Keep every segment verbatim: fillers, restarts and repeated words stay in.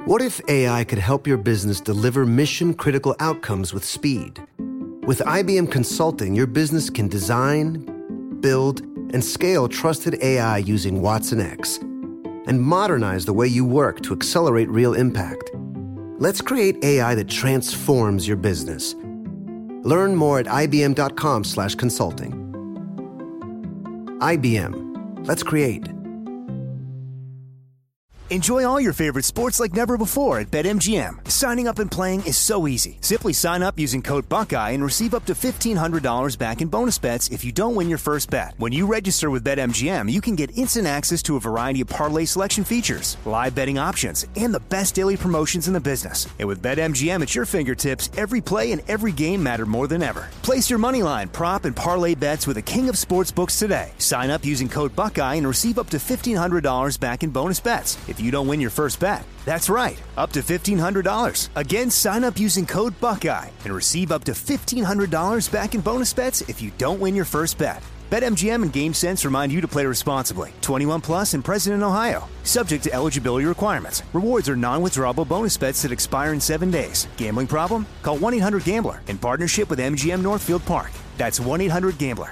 What if A I could help your business deliver mission-critical outcomes with speed? With I B M Consulting, your business can design, build, and scale trusted A I using Watson X and modernize the way you work to accelerate real impact. Let's create A I that transforms your business. Learn more at ibm.com slash consulting. I B M. Let's create. Enjoy all your favorite sports like never before at BetMGM. Signing up and playing is so easy. Simply sign up using code Buckeye and receive up to fifteen hundred dollars back in bonus bets if you don't win your first bet. When you register with BetMGM, you can get instant access to a variety of parlay selection features, live betting options, and the best daily promotions in the business. And with BetMGM at your fingertips, every play and every game matter more than ever. Place your moneyline, prop, and parlay bets with the king of sportsbooks today. Sign up using code Buckeye and receive up to fifteen hundred dollars back in bonus bets if you don't win your first bet. That's right, up to fifteen hundred dollars. Again, sign up using code Buckeye and receive up to fifteen hundred dollars back in bonus bets if you don't win your first bet. BetMGM and GameSense remind you to play responsibly. twenty-one plus and present in Ohio. Subject to eligibility requirements. Rewards are non-withdrawable bonus bets that expire in seven days. Gambling problem? Call one eight hundred gambler in partnership with M G M Northfield Park. That's one eight hundred gambler.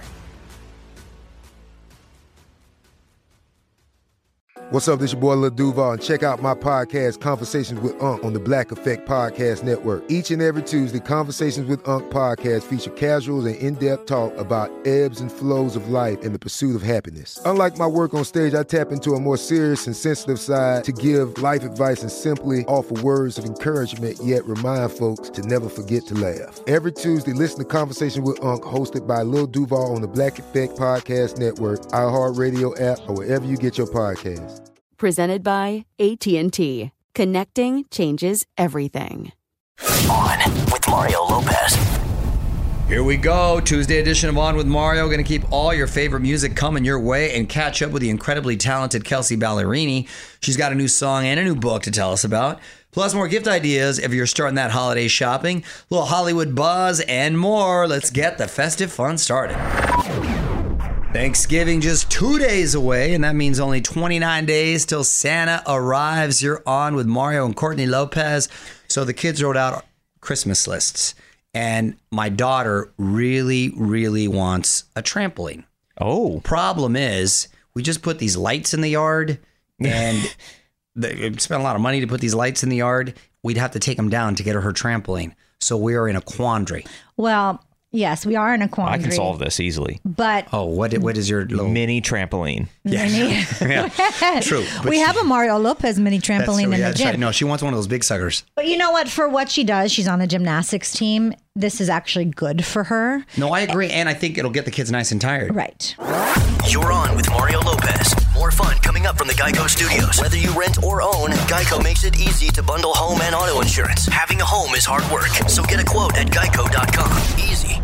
What's up, this your boy Lil Duval, and check out my podcast, Conversations with Unc, on the Black Effect Podcast Network. Each and every Tuesday, Conversations with Unc podcast feature casual and in-depth talk about ebbs and flows of life and the pursuit of happiness. Unlike my work on stage, I tap into a more serious and sensitive side to give life advice and simply offer words of encouragement, yet remind folks to never forget to laugh. Every Tuesday, listen to Conversations with Unc, hosted by Lil Duval on the Black Effect Podcast Network, iHeartRadio app, or wherever you get your podcasts. Presented by A T and T. Connecting changes everything. On with Mario Lopez. Here we go. Tuesday edition of On with Mario. Going to keep all your favorite music coming your way and catch up with the incredibly talented Kelsea Ballerini. She's got a new song and a new book to tell us about. Plus more gift ideas if you're starting that holiday shopping. A little Hollywood buzz and more. Let's get the festive fun started. Thanksgiving just two days away, and that means only twenty-nine days till Santa arrives. You're on with Mario and Courtney Lopez. So the kids wrote out Christmas lists, and my daughter really, really wants a trampoline. Oh. Problem is, we just put these lights in the yard, and they spent a lot of money to put these lights in the yard. We'd have to take them down to get her her trampoline. So we are in a quandary. Well, yes, we are in a quandary. I can solve this easily. But oh, what what is your little mini trampoline? Yes. yeah, true. But we she, have a Mario Lopez mini trampoline in yeah, the gym. right. No, she wants one of those big suckers. But you know what? For what she does, she's on the gymnastics team. This is actually good for her. No, I agree, and I think it'll get the kids nice and tired. Right. You're on with Mario Lopez. More fun coming up from the Geico Studios. Whether you rent or own, Geico makes it easy to bundle home and auto insurance. Having a home is hard work, so get a quote at geico dot com. Easy.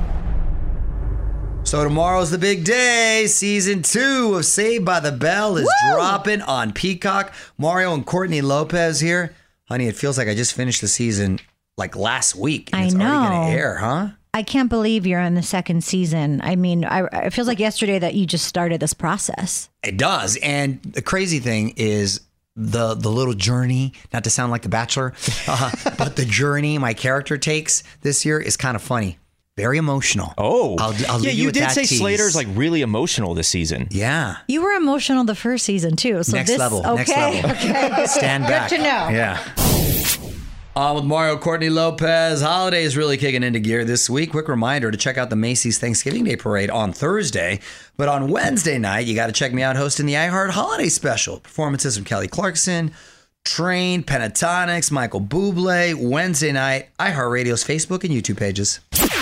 So tomorrow's the big day. Season two of Saved by the Bell is Woo! dropping on Peacock. Mario and Courtney Lopez here. Honey, it feels like I just finished the season like last week. And I it's know. already going to air, huh? I can't believe you're in the second season. I mean, I, it feels like yesterday that you just started this process. It does. And the crazy thing is the the little journey, not to sound like The Bachelor, uh, but the journey my character takes this year is kind of funny. Very emotional. Oh, I'll, I'll yeah. leave You, with did that say tease. Slater's like really emotional this season. Yeah. You were emotional the first season too. So Next this, level. Okay. Next level. Okay. Stand back. Good to know. Yeah. On with Mario, Courtney Lopez. Holidays really kicking into gear this week. Quick reminder to check out the Macy's Thanksgiving Day Parade on Thursday. But on Wednesday night, you got to check me out hosting the iHeart Holiday Special. Performances from Kelly Clarkson, Train, Pentatonics, Michael Bublé. Wednesday night, iHeartRadio's Facebook and YouTube pages.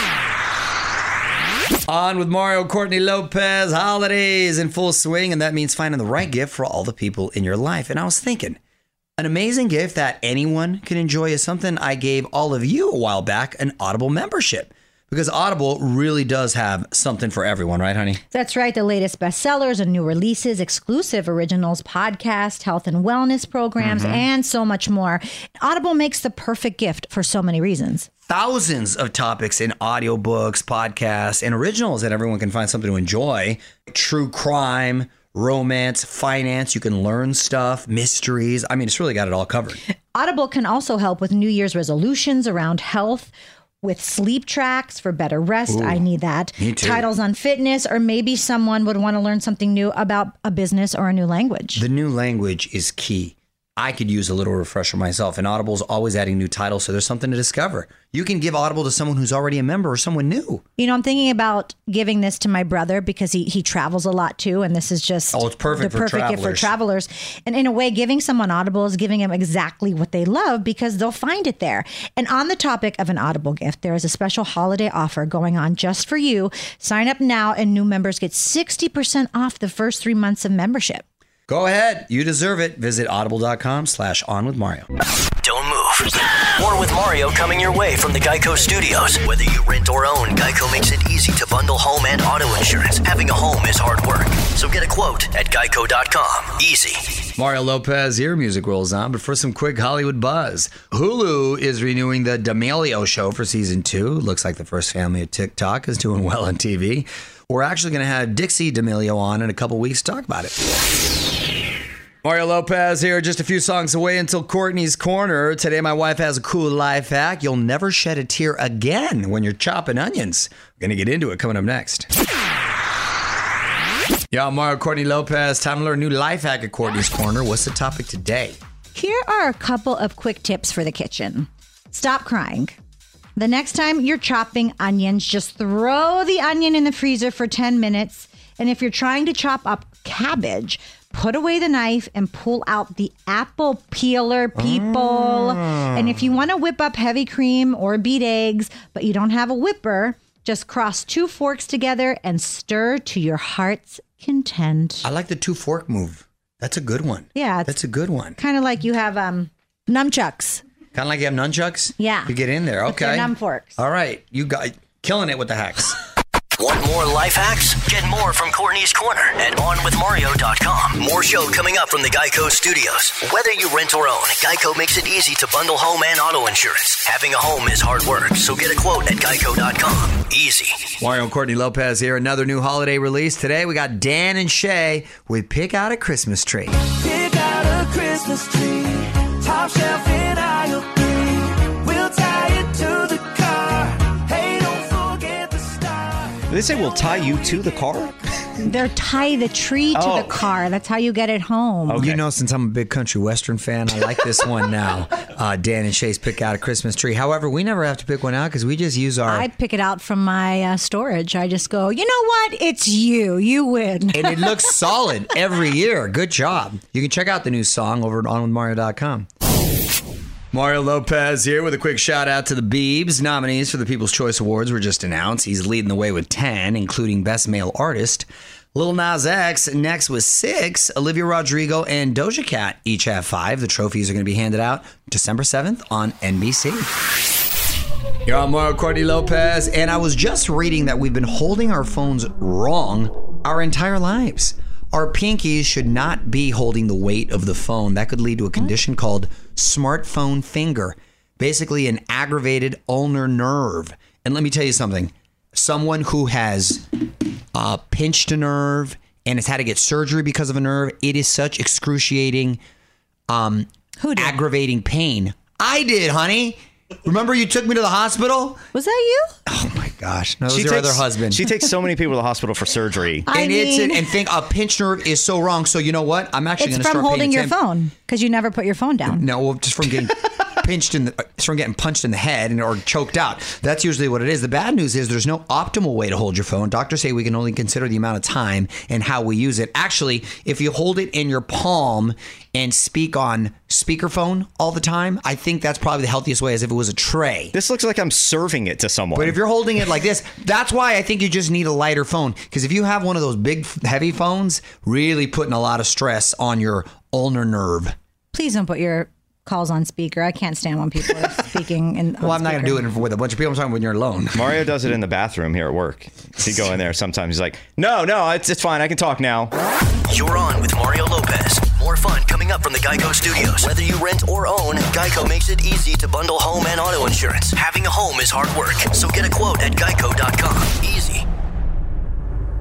On with Mario, Courtney Lopez. Holidays in full swing, and that means finding the right gift for all the people in your life. And I was thinking, an amazing gift that anyone can enjoy is something I gave all of you a while back, an Audible membership. Because Audible really does have something for everyone, right, honey? That's right. The latest bestsellers and new releases, exclusive originals, podcasts, health and wellness programs, mm-hmm. and so much more. Audible makes the perfect gift for so many reasons. Thousands of topics in audiobooks, podcasts, and originals that everyone can find something to enjoy. True crime, romance, finance. You can learn stuff, mysteries. I mean, it's really got it all covered. Audible can also help with New Year's resolutions around health, with sleep tracks for better rest. Ooh, I need that. me too. Titles on fitness, or maybe someone would want to learn something new about a business or a new language. The new language is key. I could use a little refresher myself, and Audible's always adding new titles, so there's something to discover. You can give Audible to someone who's already a member or someone new. You know, I'm thinking about giving this to my brother because he, he travels a lot too, and this is just Oh, it's perfect the for perfect gift for travelers. travelers. And in a way, giving someone Audible is giving them exactly what they love because they'll find it there. And on the topic of an Audible gift, there is a special holiday offer going on just for you. Sign up now, and new members get sixty percent off the first three months of membership. Go ahead. You deserve it. Visit audible.com slash on with Mario. Don't move. More with Mario coming your way from the Geico Studios. Whether you rent or own, Geico makes it easy to bundle home and auto insurance. Having a home is hard work. So get a quote at geico dot com. Easy. Mario Lopez here. Music rolls on. But for some quick Hollywood buzz, Hulu is renewing the D'Amelio Show for season two. Looks like the first family of TikTok is doing well on T V. We're actually going to have Dixie D'Amelio on in a couple weeks to talk about it. Mario Lopez here, just a few songs away until Courtney's Corner. Today, my wife has a cool life hack. You'll never shed a tear again when you're chopping onions. We're going to get into it coming up next. Yeah, I'm Mario Courtney Lopez. Time to learn a new life hack at Courtney's Corner. What's the topic today? Here are a couple of quick tips for the kitchen. Stop crying. The next time you're chopping onions, just throw the onion in the freezer for ten minutes. And if you're trying to chop up cabbage, put away the knife and pull out the apple peeler, people. Oh. And if you want to whip up heavy cream or beat eggs, but you don't have a whipper, just cross two forks together and stir to your heart's content. I like the two fork move. That's a good one. Yeah. That's a good one. Kind of like you have um, nunchucks. Kind of like you have nunchucks? Yeah. You get in there. Okay. They're numb forks. All right. You got killing it with the hacks. Want more life hacks? Get more from Courtney's Corner at on with mario dot com. More show coming up from the Geico Studios. Whether you rent or own, Geico makes it easy to bundle home and auto insurance. Having a home is hard work, so get a quote at geico dot com. Easy. Mario and Courtney Lopez here. Another new holiday release. Today we got Dan and Shay with Pick Out a Christmas Tree. Pick out a Christmas tree, top shelf in aisle three. We'll tie it to the car. Hey, don't forget the star. Did they say we'll tie you to the car? They're tie the tree to Oh. the car. That's how you get it home. Okay. You know, since I'm a big country western fan, I like this one now. Uh, Dan and Shay's Pick Out a Christmas Tree. However, we never have to pick one out because we just use our... I pick it out from my uh, storage. I just go, you know what? It's you. You win. and it looks solid every year. Good job. You can check out the new song over at on with mario dot com. Mario Lopez here with a quick shout out to the Biebs. Nominees for the People's Choice Awards were just announced. He's leading the way with ten, including Best Male Artist. Lil Nas X next with six. Olivia Rodrigo and Doja Cat each have five. The trophies are going to be handed out December seventh on N B C. You're on Mario Courtney Lopez, and I was just reading that we've been holding our phones wrong our entire lives. Our pinkies should not be holding the weight of the phone. That could lead to a condition called smartphone finger, basically an aggravated ulnar nerve. And let me tell you something. Someone who has uh, pinched a nerve and has had to get surgery because of a nerve, it is such excruciating, um, Who did? aggravating pain. I did, honey. Remember you took me to the hospital? Was that you? Oh my gosh. No, it was She your takes, other husband. She takes so many people to the hospital for surgery. I and it's mean- an, and think a pinched nerve is so wrong. So you know what? I'm actually It's going to from start holding paying your attention. phone because you never put your phone down. No, well, just from getting pinched in the, it's from getting punched in the head and or choked out. That's usually what it is. The bad news is there's no optimal way to hold your phone. Doctors say we can only consider the amount of time and how we use it. Actually, if you hold it in your palm and speak on speakerphone all the time, I think that's probably the healthiest way, as if it was a tray. This looks like I'm serving it to someone. But if you're holding it like this, that's why I think you just need a lighter phone. Because if you have one of those big, heavy phones, really putting a lot of stress on your ulnar nerve. Please don't put your calls on speaker. I can't stand when people are speaking. In, Well, I'm not going to do it with a bunch of people. I'm talking when you're alone. Mario does it in the bathroom here at work. He go in there sometimes. He's like, no, no, it's it's fine. I can talk now. You're on with Mario Lopez. More fun coming up from the Geico Studios. Whether you rent or own, Geico makes it easy to bundle home and auto insurance. Having a home is hard work, so get a quote at geico dot com. Easy.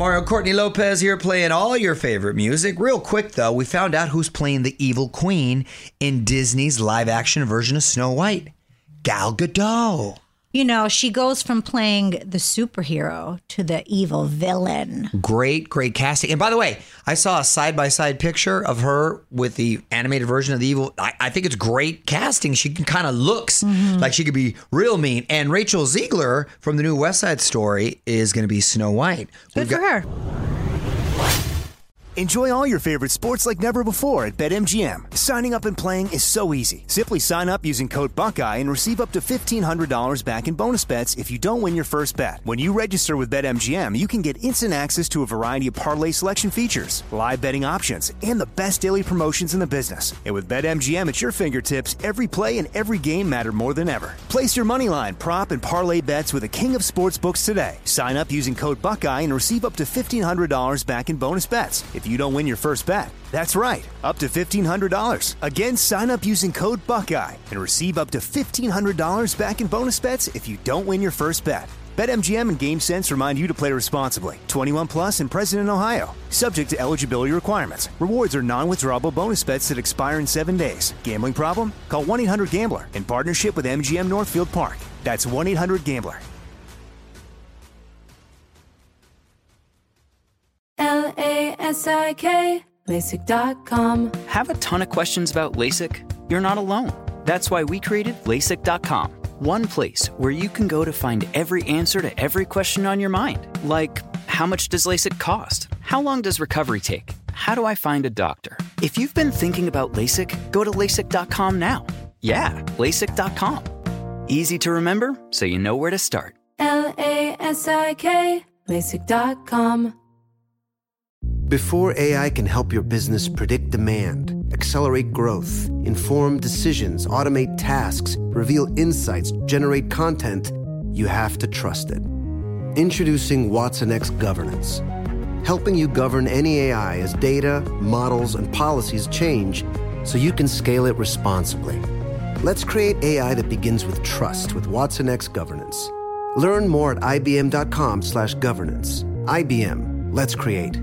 Mario Courtney Lopez here playing all your favorite music. Real quick, though, we found out who's playing the evil queen in Disney's live-action version of Snow White. Gal Gadot. You know, she goes from playing the superhero to the evil villain. Great, great casting. And by the way, I saw a side-by-side picture of her with the animated version of the evil. I, I think it's great casting. She kind of looks mm-hmm. like she could be real mean. And Rachel Ziegler from the new West Side Story is going to be Snow White. Good We've for got- her. Enjoy all your favorite sports like never before at BetMGM. Signing up and playing is so easy. Simply sign up using code Buckeye and receive up to fifteen hundred dollars back in bonus bets if you don't win your first bet. When you register with BetMGM, you can get instant access to a variety of parlay selection features, live betting options, and the best daily promotions in the business. And with BetMGM at your fingertips, every play and every game matter more than ever. Place your moneyline, prop, and parlay bets with the king of sportsbooks today. Sign up using code Buckeye and receive up to fifteen hundred dollars back in bonus bets if you don't win your first bet. That's right, up to fifteen hundred dollars. Again, sign up using code Buckeye and receive up to fifteen hundred dollars back in bonus bets if you don't win your first bet. BetMGM and GameSense remind you to play responsibly. twenty-one plus and present in Ohio. Subject to eligibility requirements. Rewards are non-withdrawable bonus bets that expire in seven days. Gambling problem? Call one eight hundred gambler in partnership with M G M Northfield Park. That's one eight hundred gambler. L A S I K, LASIK dot com. Have a ton of questions about LASIK? You're not alone. That's why we created LASIK dot com. One place where you can go to find every answer to every question on your mind. Like, how much does LASIK cost? How long does recovery take? How do I find a doctor? If you've been thinking about LASIK, go to LASIK dot com now. Yeah, LASIK dot com. Easy to remember, so you know where to start. L A S I K, LASIK dot com. Before A I can help your business predict demand, accelerate growth, inform decisions, automate tasks, reveal insights, generate content, you have to trust it. Introducing watsonx Governance, helping you govern any A I as data, models, and policies change so you can scale it responsibly. Let's create A I that begins with trust with watsonx Governance. Learn more at ibm.com slash governance. I B M, let's create.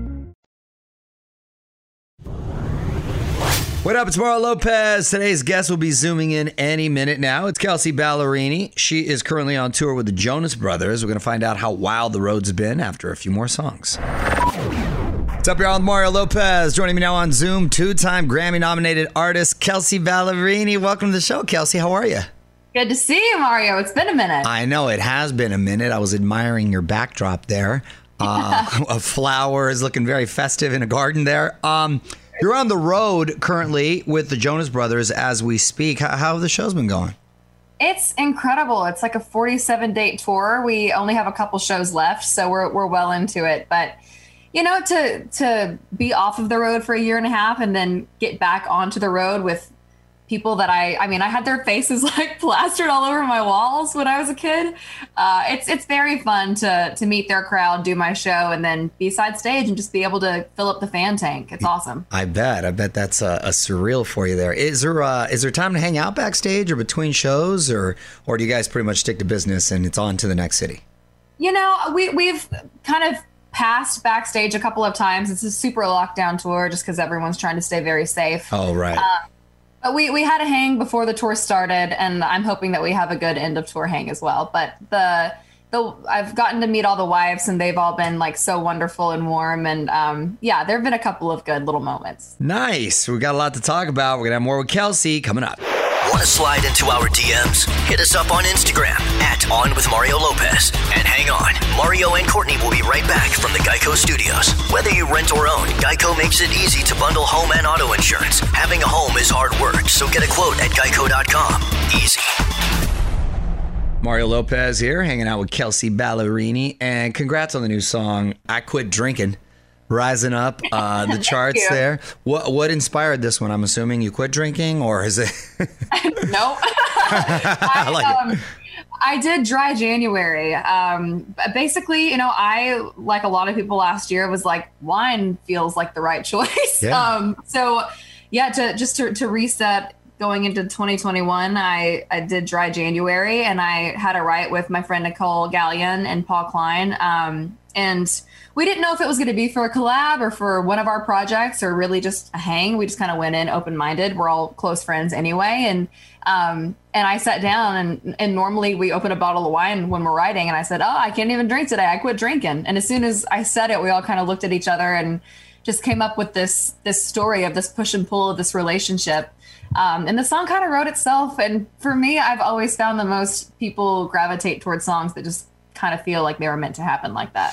What up, it's Mario Lopez. Today's guest will be zooming in any minute now. It's Kelsea Ballerini. She is currently on tour with the Jonas Brothers. We're going to find out how wild the road's been after a few more songs. What's up, y'all? I'm Mario Lopez. Joining me now on Zoom, two-time Grammy-nominated artist Kelsea Ballerini. Welcome to the show, Kelsea. How are you? Good to see you, Mario. It's been a minute. I know, it has been a minute. I was admiring your backdrop there. Uh, of flowers, looking very festive in a garden there. Um... You're on the road currently with the Jonas Brothers as we speak. How, how have the shows been going? It's incredible. It's like a forty-seven date tour. We only have a couple shows left, so we're we're well into it. But you know, to to be off of the road for a year and a half and then get back onto the road with people that I, I mean, I had their faces like plastered all over my walls when I was a kid. Uh, it's it's very fun to to meet their crowd, do my show, and then be side stage and just be able to fill up the fan tank. It's awesome. I bet. I bet that's a, a surreal for you there. Is there uh, is there time to hang out backstage or between shows, or or do you guys pretty much stick to business and it's on to the next city? You know, we we've kind of passed backstage a couple of times. It's a super lockdown tour just because everyone's trying to stay very safe. Oh, right. Uh, But we, we had a hang before the tour started, and I'm hoping that we have a good end of tour hang as well. But the the I've gotten to meet all the wives, and they've all been like so wonderful and warm. And um, yeah, there have been a couple of good little moments. Nice. We got a lot to talk about. We're gonna have more with Kelsea coming up. Want to slide into our D Ms? Hit us up on Instagram at On With Mario Lopez. And hang on, Mario and Courtney will be right back from the Geico Studios. Whether you rent or own, Geico makes it easy to bundle home and auto insurance. Having a home is hard work, so get a quote at geico dot com. Easy. Mario Lopez here, hanging out with Kelsea Ballerini. And congrats on the new song, I Quit Drinking. Rising up uh, the charts there. What what inspired this one? I'm assuming you quit drinking, or is it? No. I, I like um, it. I did dry January. Um, basically, you know, I, like a lot of people last year, was like, wine feels like the right choice. Yeah. Um, so, yeah, to just to, to reset going into twenty twenty-one, I, I did Dry January, and I had a write with my friend Nicole Gallion and Paul Klein. Um, and we didn't know if it was going to be for a collab or for one of our projects or really just a hang. We just kind of went in open-minded. We're all close friends anyway. And um, and I sat down, and, and normally we open a bottle of wine when we're writing. And I said, oh, I can't even drink today. I quit drinking. And as soon as I said it, we all kind of looked at each other and just came up with this this story of this push and pull of this relationship. Um, and the song kind of wrote itself. And for me, I've always found that most people gravitate towards songs that just kind of feel like they were meant to happen like that.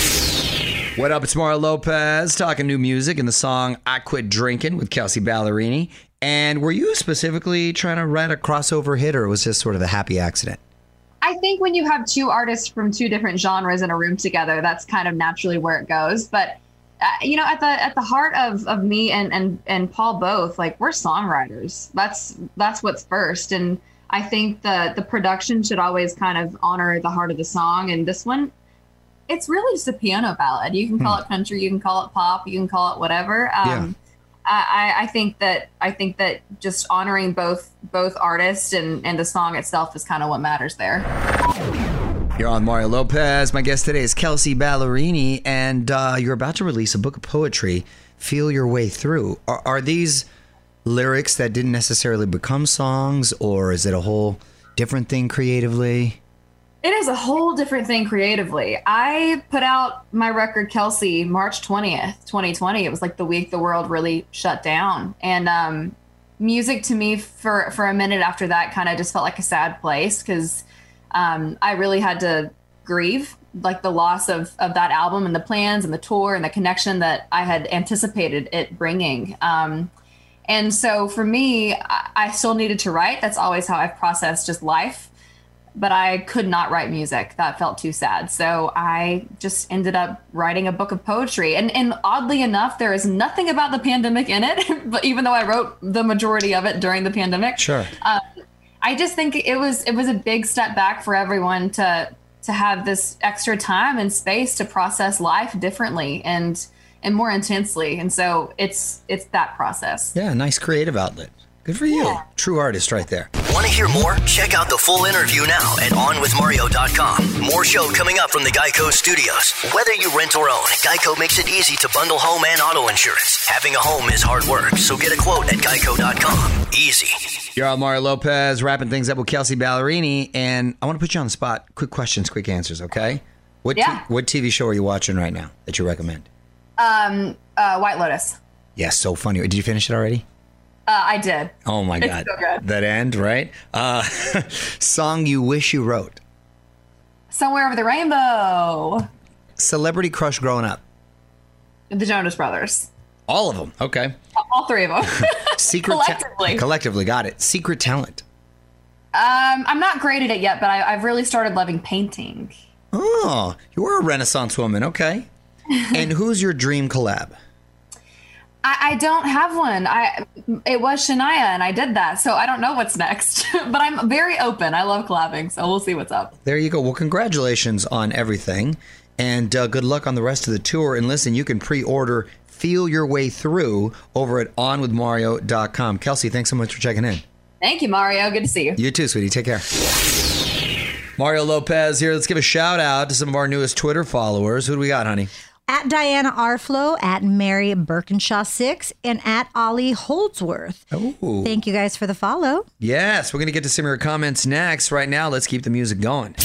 What up? It's Mario Lopez talking new music and the song I Quit Drinking with Kelsey Ballerini. And were you specifically trying to write a crossover hit, or was this sort of a happy accident? I think when you have two artists from two different genres in a room together, that's kind of naturally where it goes. But uh, you know, at the at the heart of, of me and, and and Paul both, like, we're songwriters. That's that's what's first. And I think the the production should always kind of honor the heart of the song. And this one, it's really just a piano ballad. You can call hmm. it country, you can call it pop, you can call it whatever. Um, yeah. I, I think that I think that just honoring both both artists and, and the song itself is kind of what matters there. You're on Mario Lopez. My guest today is Kelsey Ballerini, and uh, you're about to release a book of poetry, Feel Your Way Through. Are, are these lyrics that didn't necessarily become songs, or is it a whole different thing creatively? It is a whole different thing creatively. I put out my record, Kelsey, March twentieth, twenty twenty. It was like the week the world really shut down. And um, music to me for, for a minute after that kind of just felt like a sad place, because um, I really had to grieve like the loss of, of that album and the plans and the tour and the connection that I had anticipated it bringing. Um, and so for me, I, I still needed to write. That's always how I've processed just life. But I could not write music. That felt too sad. So I just ended up writing a book of poetry. And, and oddly enough, there is nothing about the pandemic in it, but even though I wrote the majority of it during the pandemic. Sure. Um, I just think it was it was a big step back for everyone to to have this extra time and space to process life differently and and more intensely. And so it's it's that process. Yeah, nice creative outlet. Good for you. Yeah. True artist right there. Want to hear more? Check out the full interview now at on with mario dot com. More show coming up from the Geico Studios. Whether you rent or own, Geico makes it easy to bundle home and auto insurance. Having a home is hard work, so get a quote at geico dot com. Easy. You're on Mario Lopez, wrapping things up with Kelsey Ballerini, and I want to put you on the spot. Quick questions, quick answers, okay? What yeah. t- what T V show are you watching right now that you recommend? Um, uh, White Lotus. Yes, so funny. Did you finish it already? Uh, I did. Oh, my it's God. So good. That end, right? Uh, song you wish you wrote. Somewhere Over the Rainbow. Celebrity crush growing up. The Jonas Brothers. All of them. Okay. All three of them. Secret Collectively. Ta- collectively. Got it. Secret talent. Um, I'm not great at it yet, but I, I've really started loving painting. Oh, you're a Renaissance woman. Okay. And who's your dream collab? I, I don't have one. I it was Shania, and I did that, so I don't know what's next. But I'm very open. I love collabing, so we'll see what's up. There you go. Well, congratulations on everything, and uh, good luck on the rest of the tour. And listen, you can pre-order Feel Your Way Through over at on with mario dot com. Kelsey, thanks so much for checking in. Thank you, Mario. Good to see you. You too, sweetie. Take care. Mario Lopez here. Let's give a shout out to some of our newest Twitter followers. Who do we got, honey? At Diana Arflo, at Mary Birkinshaw six, and at Ollie Holdsworth. Ooh. Thank you guys for the follow. Yes, we're going to get to some of your comments next. Right now, let's keep the music going.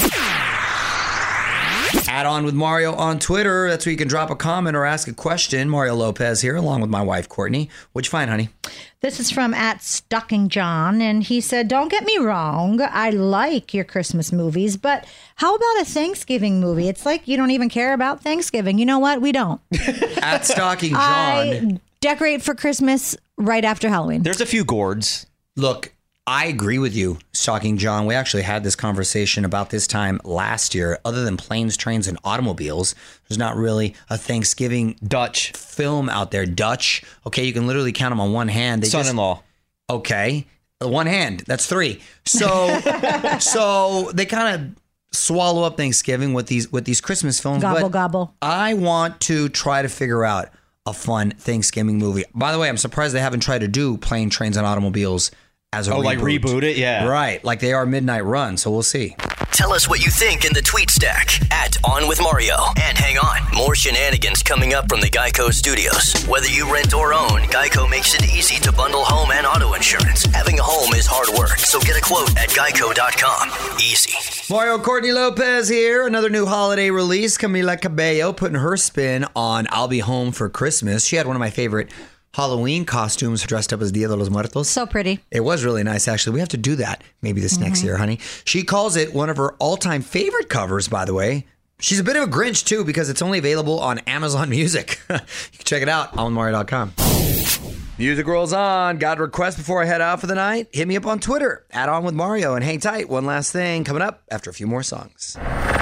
Add on with Mario on Twitter. That's where you can drop a comment or ask a question. Mario Lopez here, along with my wife, Courtney. What'd you find, honey? This is from at Stocking John, and he said, don't get me wrong, I like your Christmas movies, but how about a Thanksgiving movie? It's like you don't even care about Thanksgiving. You know what? We don't. At Stocking John. I decorate for Christmas right after Halloween. There's a few gourds. Look, I agree with you, Stocking John. We actually had this conversation about this time last year. Other than planes, trains, and automobiles, there's not really a Thanksgiving Dutch film out there. Dutch, okay, you can literally count them on one hand. They Son-in-law. Just, okay, one hand. That's three. So, so they kind of swallow up Thanksgiving with these with these Christmas films. Gobble, but gobble. I want to try to figure out a fun Thanksgiving movie. By the way, I'm surprised they haven't tried to do plane, trains, and automobiles as a Oh, reboot. like reboot it? Yeah. Right, like they are Midnight Run, so we'll see. Tell us what you think in the tweet stack at On With Mario. And hang on, more shenanigans coming up from the Geico Studios. Whether you rent or own, Geico makes it easy to bundle home and auto insurance. Having a home is hard work, so get a quote at geico dot com. Easy. Mario Courtney Lopez here. Another new holiday release. Camila Cabello putting her spin on I'll Be Home for Christmas. She had one of my favorite Halloween costumes dressed up as Dia de los Muertos. So pretty. It was really nice, actually. We have to do that maybe this mm-hmm. next year, honey. She calls it one of her all-time favorite covers, by the way. She's a bit of a Grinch, too, because it's only available on Amazon Music. You can check it out on mario dot com. Music rolls on. Got a request before I head out for the night? Hit me up on Twitter, at On With Mario, and hang tight. One last thing coming up after a few more songs.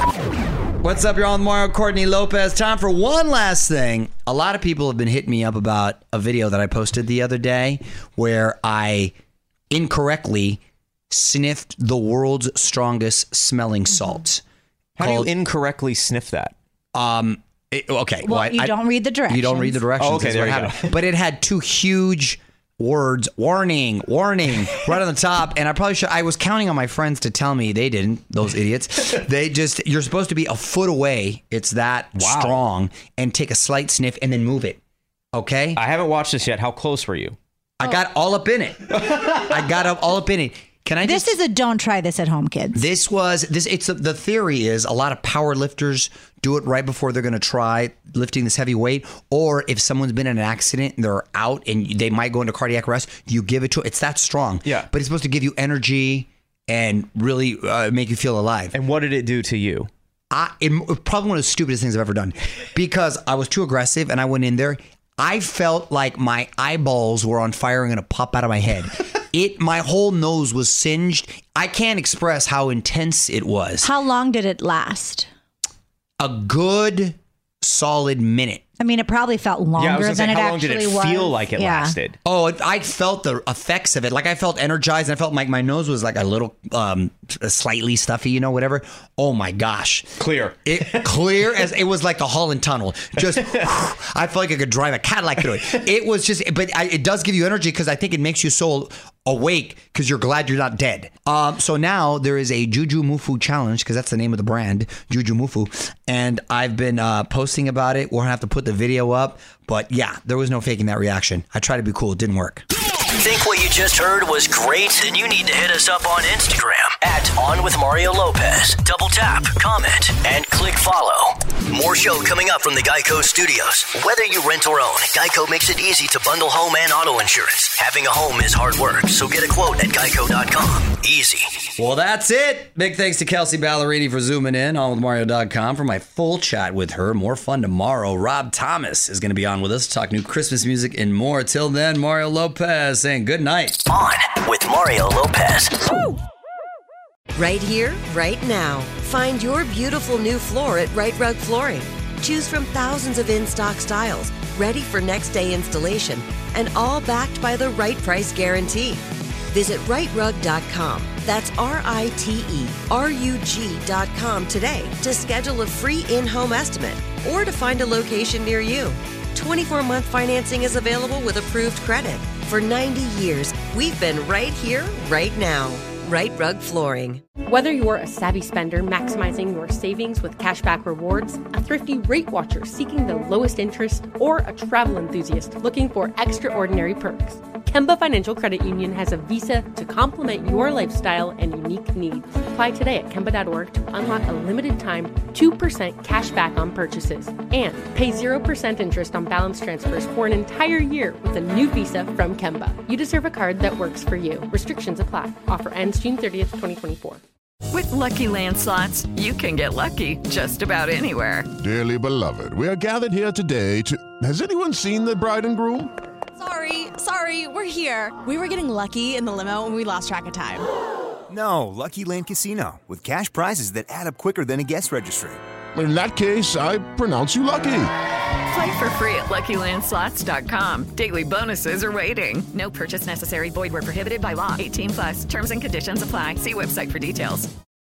What's up, you're on Mario Courtney Lopez. Time for one last thing. A lot of people have been hitting me up about a video that I posted the other day where I incorrectly sniffed the world's strongest smelling salt. How called, do you incorrectly sniff that? Um. It, okay. Well, well you I, don't read the directions. You don't read the directions. Oh, okay, there you go. But it had two huge words, warning, warning, right on the top. And I probably should, I was counting on my friends to tell me. They didn't, those idiots. They just, you're supposed to be a foot away. It's that wow. strong, and take a slight sniff and then move it. Okay? I haven't watched this yet. How close were you? I got all up in it. I got up all up in it. Can I this just, is a don't try this at home, kids. This was, this. It's a, the theory is a lot of power lifters do it right before they're going to try lifting this heavy weight. Or if someone's been in an accident and they're out and they might go into cardiac arrest, you give it to It's that strong. Yeah. But it's supposed to give you energy and really uh, make you feel alive. And what did it do to you? I, it, probably one of the stupidest things I've ever done because I was too aggressive and I went in there. I felt like my eyeballs were on fire and going to pop out of my head. It, my whole nose was singed. I can't express how intense it was. How long did it last? A good solid minute. I mean, it probably felt longer yeah, I was than say, it how long actually did it was. feel like it yeah. lasted? Oh, it, I felt the effects of it. Like I felt energized, and I felt like my nose was like a little, um, slightly stuffy, you know, whatever. Oh my gosh, clear. It clear as it was like the Holland Tunnel. Just, I felt like I could drive a Cadillac through it. It was just, but I, it does give you energy because I think it makes you so awake because you're glad you're not dead. Um, so now there is a Juju Mufu challenge because that's the name of the brand, Juju Mufu, and I've been uh, posting about it. We're gonna have to put the video up, but yeah, there was no faking that reaction. I tried to be cool, it didn't work. Think what you just heard was great? Then you need to hit us up on Instagram at On With Mario Lopez. Double tap, comment, and click follow. More show coming up from the Geico Studios. Whether you rent or own, Geico makes it easy to bundle home and auto insurance. Having a home is hard work, so get a quote at geico dot com. Easy. Well, that's it. Big thanks to Kelsey Ballerini for zooming in on with mario dot com for my full chat with her. More fun tomorrow. Rob Thomas is going to be on with us to talk new Christmas music and more. Till then, Mario Lopez saying good night. On with Mario Lopez. Woo! Right here, right now. Find your beautiful new floor at Right Rug Flooring. Choose from thousands of in-stock styles, ready for next day installation, and all backed by the right price guarantee. Visit right rug dot com. That's R I T E R U G dot com today to schedule a free in-home estimate or to find a location near you. twenty-four month financing is available with approved credit. For ninety years, we've been right here, right now. Right Rug Flooring. Whether you're a savvy spender maximizing your savings with cashback rewards, a thrifty rate watcher seeking the lowest interest, or a travel enthusiast looking for extraordinary perks, Kemba Financial Credit Union has a visa to complement your lifestyle and unique needs. Apply today at kemba dot org to unlock a limited time two percent cash back on purchases and pay zero percent interest on balance transfers for an entire year with a new visa from Kemba. You deserve a card that works for you. Restrictions apply. Offer ends June thirtieth, twenty twenty-four. With Lucky Land Slots, you can get lucky just about anywhere. Dearly beloved, we are gathered here today to... Has anyone seen the bride and groom? Sorry, sorry, we're here. We were getting lucky in the limo and we lost track of time. No, Lucky Land Casino, with cash prizes that add up quicker than a guest registry. In that case, I pronounce you lucky. Play for free at lucky land slots dot com. Daily bonuses are waiting. No purchase necessary. Void where prohibited by law. eighteen plus. Terms and conditions apply. See website for details.